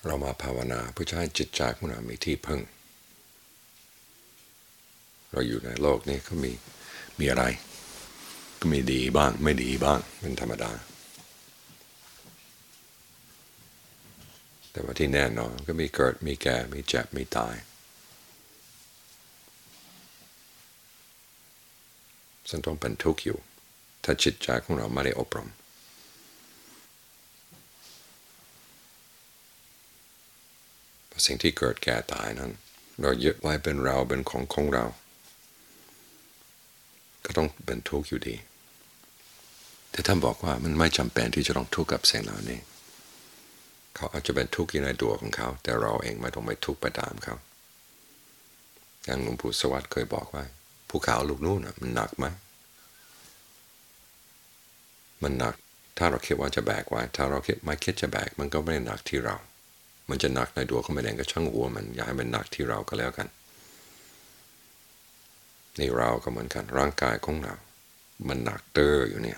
เรามาภาวนาเพื่อให้จิตใจของเรามีที่พึ่งเราอยู่ในโลกนี้ก็มีอะไรก็มีดีบ้างไม่ดีบ้างเป็นธรรมดาแต่ว่าที่แน่นอนก็มีเกิดมีแก่มีเจ็บมีตายซึ่งต้องเป็นทุกข์อยู่ถ้าจิตใจของเราไม่ได้อบรมสิ่งที่เกิดแก่ตายนั้นเรายึดไว้เป็นเราเป็นของเราก็ต้องเป็นทุกข์อยู่ดีแต่ท่านบอกว่ามันไม่จำเป็นที่จะต้องทุกข์กับสิ่งเหล่านี้เขาอาจจะเป็นทุกข์ในตัวของเขาแต่เราเองไม่ต้องไปทุกข์ไปตามเขาอย่างหลวงปู่สวัสดิ์เคยบอกว่าภูเขาลูกนู้นมันหนักไหมมันหนักถ้าเราคิดว่าจะแบกไว้ถ้าเราไม่คิดจะแบกมันก็ไม่ได้หนักที่เรามันจะหนักในตัวของมันเองก็ช่างหัวมันอย่าให้มันหนักที่เราก็แล้วกันนี่เราก็เหมือนกันร่างกายของเรามันหนักเตออยู่เนี่ย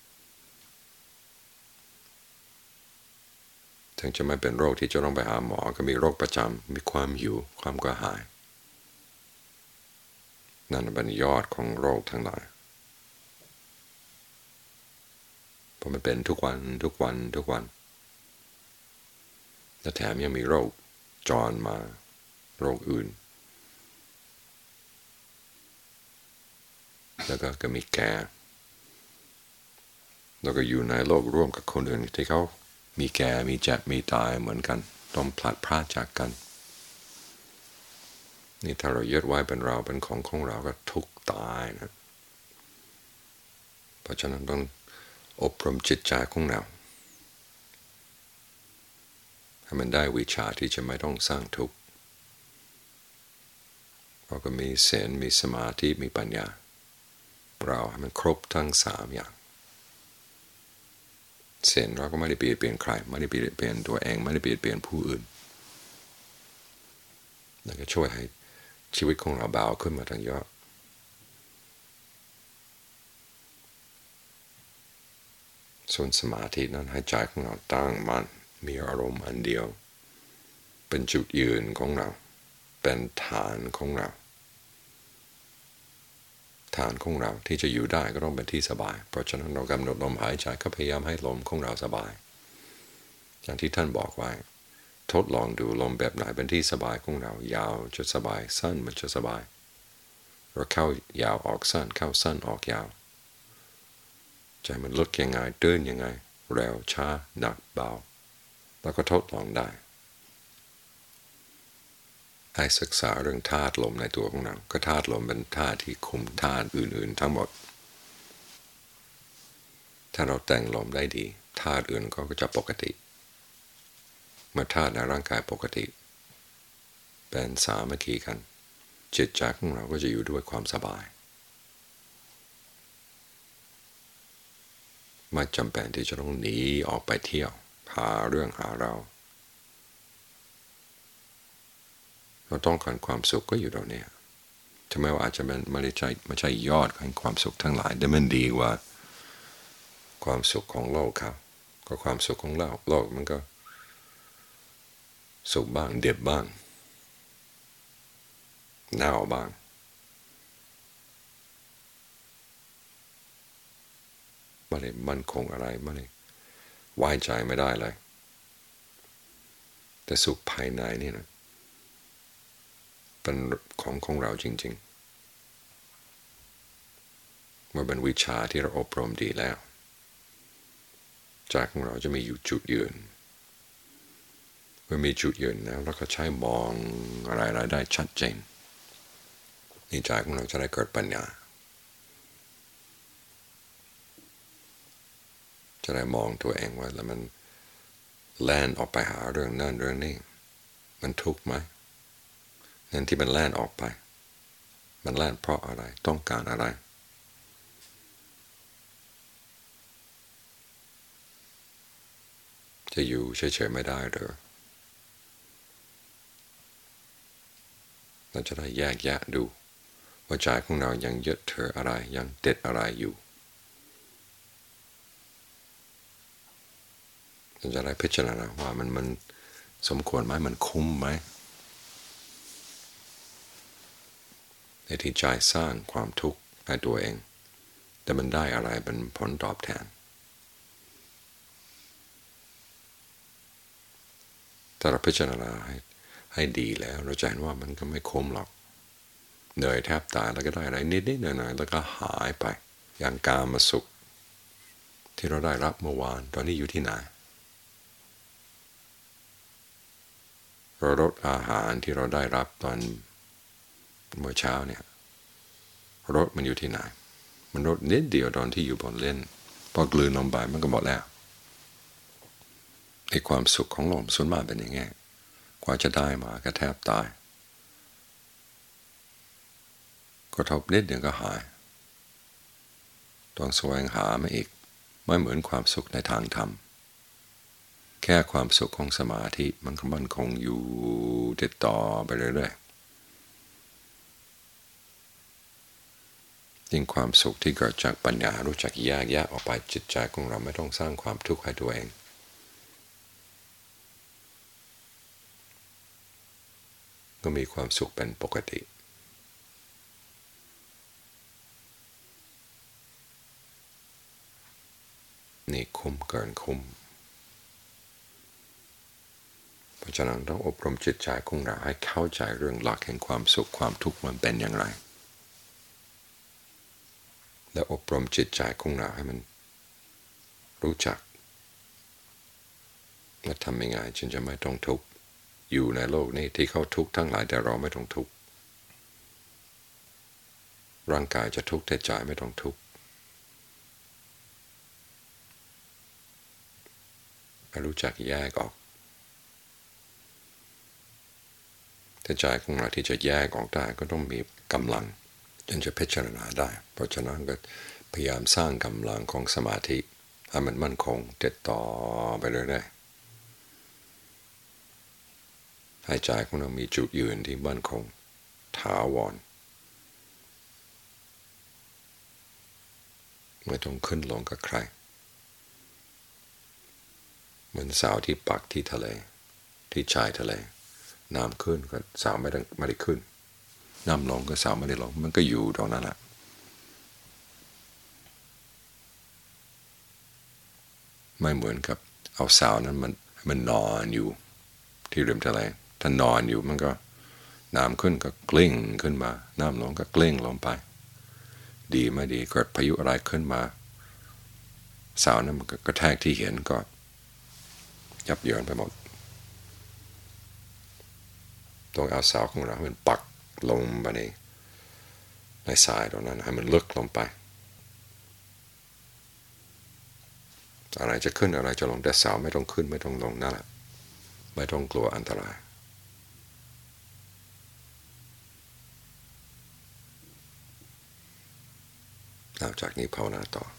ถึงจะไม่เป็นโรคที่จะต้องไปหาหมอก็มีโรคประจำมีความหิวความกระหายนั่นเป็นยอดของโรคทั้งหลายเพราะมันเป็นทุกวันและแถมยังมีโรคจรมาโรคอื่นแล้วก็มีแก่แล้วก็อยู่ในโลกร่วมกับคนอื่นที่เขามีแก่มีเจ็บมีตายเหมือนกันต้องพลัดพรากจากกันนี่ถ้าเรายึดไว้เป็นเราเป็นของเราก็ทุกข์ตายนะเพราะฉะนั้นต้องอบรมจิตใจของเราให้มันได้วิชาที่จะไม่ต้องสร้างทุกข์เราก็มีศีลมีสมาธิมีปัญญาเราให้มันครบทั้ง3อย่างศีลเราก็ไม่ได้เปลี่ยนใครไม่ได้เปลี่ยนตัวเองไม่ได้เปลี่ยนผู้อื่นแล้วก็ช่วยให้ชีวิตของเราเบาขึ้นมาทั้งเยอะส่วนสมาธินั้นให้ใจของเราตั้งมั่นมีอารมณ์อันเดียวเป็นจุดยืนของเราเป็นฐานของเราฐานของเราที่จะอยู่ได้ก็ต้องเป็นที่สบายเพราะฉะนั้นเรากำหนดลมหายใจก็พยายามให้ลมของเราสบายอย่างที่ท่านบอกไว้ทดลองดูลมแบบไหนเป็นที่สบายของเรายาวจะสบายสั้นมันจะสบายเราเข้ายาวออกสั้นเข้าสั้นออกยาวใจมันลดยังไงเดินยังไงเร็วช้าหนักเบาแล้วก็ทดลองได้ให้ศึกษาเรื่องธาตุลมในตัวของเราก็ธาตุลมเป็นธาตุที่คุมธาตุอื่นๆทั้งหมดถ้าเราแต่งลมได้ดีธาตุอื่นก็จะปกติเมื่อธาตุในร่างกายปกติเป็นสามัคคีกันจิตใจของเราก็จะอยู่ด้วยความสบายไม่จำเป็นที่จะต้องหนีออกไปเที่ยวหาเรื่องหาเราต้องการความสุขก็อยู่ตรงนี้ถึงแม้ว่าอาจจะไม่ใช่ยอดของความสุขทั้งหลายแต่มันดีกว่าความสุขของโลกครับก็ความสุขของโลกมันก็สุขบ้างเด็บบ้างหนาวบ้างไม่ได้มั่นคงอะไรไม่ได้ไว้ใจไม่ได้เลยแต่สุขภายในนี่นะเป็นของเราจริงๆมันเป็นวิชาที่เราอบรมดีแล้วใจของเราจะมีอยู่จุดยืนเมื่อมีจุดยืนแล้วเราก็ใช้มองอะไรได้ชัดเจนนี่ใจของเราจะได้เกิดปัญญาจะได้มองตัวเองว่าแล้วมันแล่นออกไปหาเรื่องนั่นเรื่องนี้มันทุกข์ไหมนั่นที่มันแล่นออกไปมันแล่นเพราะอะไรต้องการอะไรจะอยู่เฉยๆไม่ได้หรือเราจะได้แยกแยะดูว่าใจของเรายังยึดถืออะไรยังติดอะไรอยู่เราจะได้พิจารณาว่ามันสมควรไหมมันคุ้มไหมในที่ใจสร้างความทุกข์ให้ตัวเองแต่มันได้อะไรเป็นผลตอบแทนถ้าเราพิจารณาให้ดีแล้วเราจะเห็นว่ามันก็ไม่คุ้มหรอกเหนื่อยแทบตายแล้วก็ได้อะไรนิดๆหน่อยๆแล้วก็หายไปอย่างกามสุขที่เราได้รับเมื่อวานตอนนี้อยู่ที่ไหนรสอาหารที่เราได้รับตอนเมื่อเช้าเนี่ยรสมันอยู่ที่ไหนมันรสนิดเดียวตอนที่อยู่บนเล่นพอกลืนลงไปมันก็หมดแล้วไอ้ความสุขของลมส่วนมากเป็นอย่างงี้กว่าจะได้มาก็แทบตายกระทบนิดเดียวก็หายต้องแสวงหามาอีกไม่เหมือนความสุขในทางธรรมแค่ความสุขของสมาธิมันก็มั่นคงอยู่ติดต่อไปเรื่อยๆยิ่งความสุขที่เกิดจากปัญญารู้จักแยกออกไปจิตใจของเราไม่ต้องสร้างความทุกข์ให้ตัวเองก็มีความสุขเป็นปกตินี่คุ้มเกินคุ้มเพราะฉะนั้นต้องอบรมจิตใจของเราให้เข้าใจเรื่องหลักแห่งความสุขความทุกข์มันเป็นอย่างไรและอบรมจิตใจของเราให้มันรู้จักและทำยังไงจึงจะไม่ต้องทุกข์อยู่ในโลกนี้ที่เขาทุกข์ทั้งหลายแต่เราไม่ต้องทุกข์ร่างกายจะทุกข์แต่ใจไม่ต้องทุกข์ให้รู้จักแยกออกแต่ใจของเราที่จะแยกออกได้ก็ต้องมีกำลังจนจะพิจารณาได้เพราะฉะนั้นก็พยายามสร้างกำลังของสมาธิให้มันมั่นคงติดต่อไปเรื่อยๆให้ใจของเรามีจุดยืนที่มั่นคงถาวรไม่ต้องขึ้นลงกับใครเหมือนสาวที่ปักที่ทะเลที่ชายทะเลน้ำขึ้นก็สาวไม่ได้ขึ้นน้ำลงก็สาวไม่ได้ลงมันก็อยู่ตรงนั้นแหละไม่เหมือนกับเอาสาวนั้นมันนอนอยู่ที่ริมทะเลถ้านอนอยู่มันก็น้ำขึ้นก็กลิ้งขึ้นมาน้ำลงก็กลิ้งลงไปดีไม่ดีเกิดพายุอะไรขึ้นมาสาวนั้นมันก็กระแทกที่เห็นก็ยับเยินไปหมดต้องเอาสาวของเราให้มันปักลงไปในทรายตรงนั้นให้มันลึกลงไปอะไรจะขึ้นอะไรจะลงแต่สาวไม่ต้องขึ้นไม่ต้องลงนั่นแหละไม่ต้องกลัวอันตรายหลังจากนี้ภาวนาต่อ